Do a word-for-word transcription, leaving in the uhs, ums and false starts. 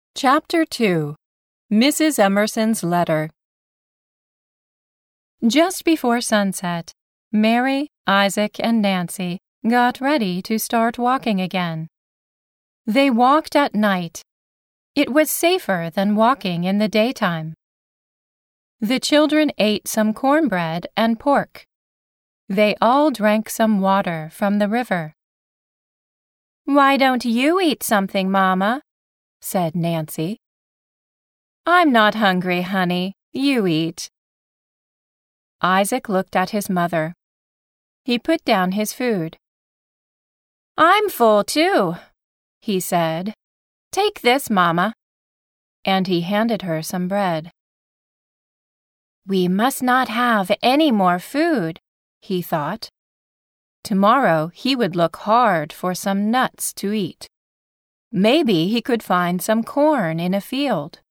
Chapter two. Missus Emerson's Letter. Just before sunset, Mary, Isaac, and Nancy got ready to start walking again. They walked at night. It was safer than walking in the daytime. The children ate some cornbread and pork. They all drank some water from the river. "Why don't you eat something, Mama?" said Nancy. "I'm not hungry, honey. You eat." Isaac looked at his mother. He put down his food. "I'm full, too," he said. "Take this, Mama." And he handed her some bread. "We must not have any more food," he thought. Tomorrow he would look hard for some nuts to eat. Maybe he could find some corn in a field.